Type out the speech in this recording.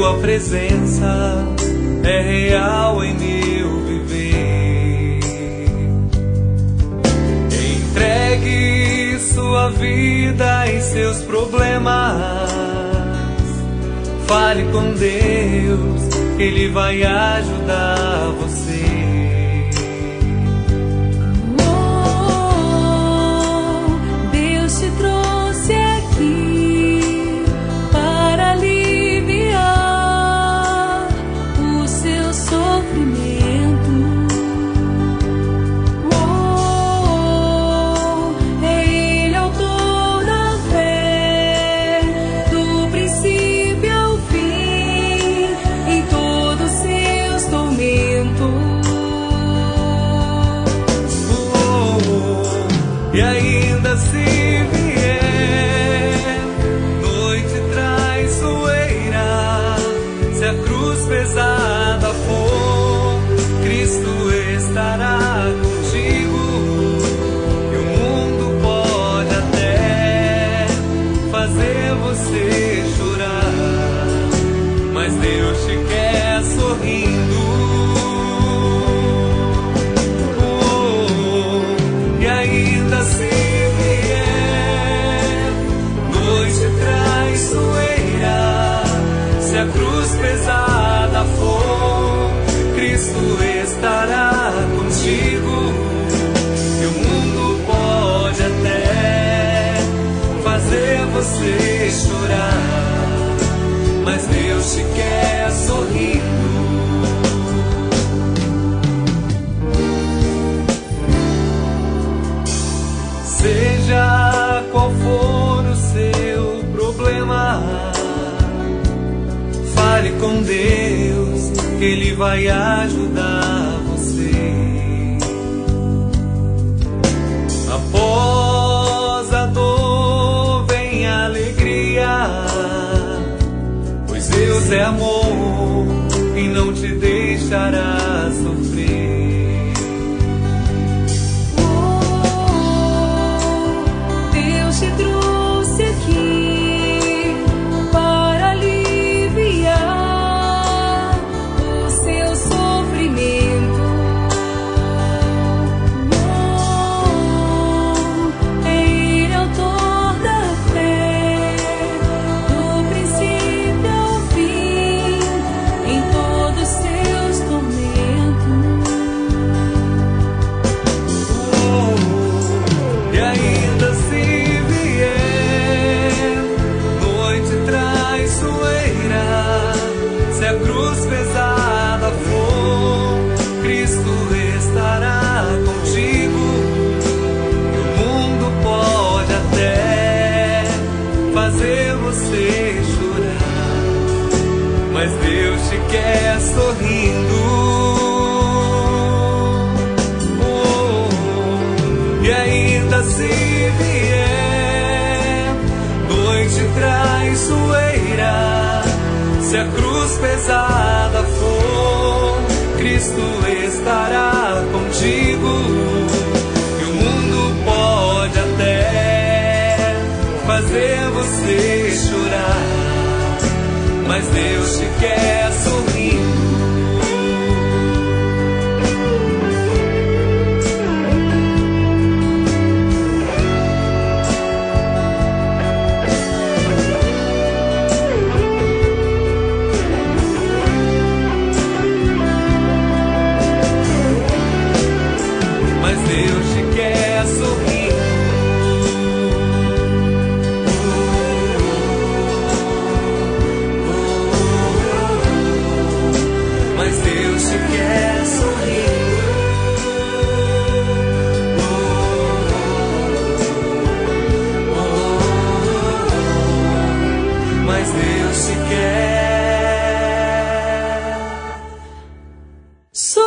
Tua presença é real em meu viver. Entregue sua vida e seus problemas. Fale com Deus, Ele vai ajudar você. Deus te trouxe aqui para aliviar o seu sofrimento. É Ele autor da fé, do princípio ao fim, em todos os seus tormentos. E ainda se vier noite traiçoeira, se a cruz pesada for, Cristo estará contigo. E o mundo pode até fazer você chorar, mas Deus te quer sorrindo. E ainda se vier noite traiçoeira, se a cruz pesada for, Cristo estará contigo. E o mundo pode até fazer você chorar, mas Deus te quer sorrindo. Seja qual for o seu problema, fale com Deus, Ele vai ajudar você. Após a dor vem a alegria, pois Deus é amor e não te deixará sofrer. Deus te trouxe aqui para aliviar o seu sofrimento. É Ele autor da fé, do princípio ao fim, em todos os seus tormentos. E ainda se vier noite traiçoeira, se a cruz pesada for, Cristo estará contigo. E o mundo pode até fazer você chorar, mas Deus te quer sorrindo. E ainda se vier noite traiçoeira, se a cruz pesada for, Cristo estará contigo. E o mundo pode até fazer você chorar, mas Deus te quer sorrindo. Mas Deus te quer sorrindo. Mas Deus te quer sorrindo. Mas Deus te quer sorrindo.